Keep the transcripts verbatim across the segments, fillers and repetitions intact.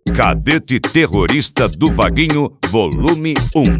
Cadete Terrorista do Vaguinho, volume um.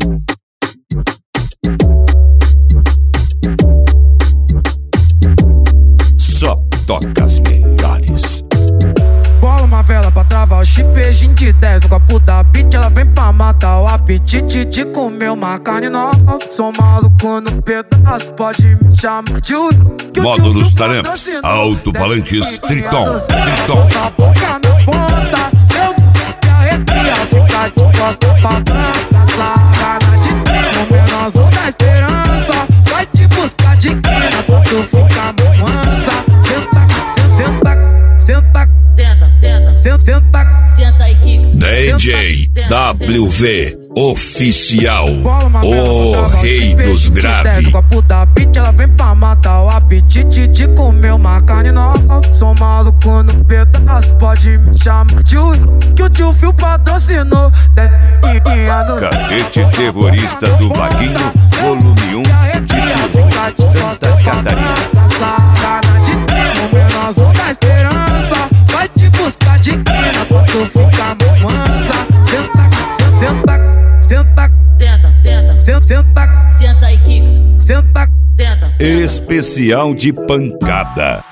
Só toca as melhores. Bola uma vela pra travar o chipejinho de dez no copo da beat. Ela vem pra matar o apetite de comer uma carne nova. Sou maluco no pedaço, pode me chamar de Uno. Módulos Taramps, alto-falantes Triton, Triton. Essa boca na ponta, eu me arrepia. Fica de costa pra branca, sacana de no menosão da esperança. Vai te buscar de quina, tu fica mansa. Senta, senta, senta, Tenta, tenta, senta, senta, senta aí, Kika. D J W V Oficial, o rei dos graves. No copo da beat, ela vem pra matar o apetite de comer uma carne nova. Sou maluco no pedaço, pode me chamar de Uno, que o tio Fio patrocinou. Cadete Terrorista do Vaguinho, volume um, de Santa Catarina. Sacana de no menosão da esperança. Vai te buscar de quina, tu fica mansa. Senta, senta, senta, Tenta, tenta, senta, senta, senta aí, Kika. senta, Tenta, tenta. Especial de pancada.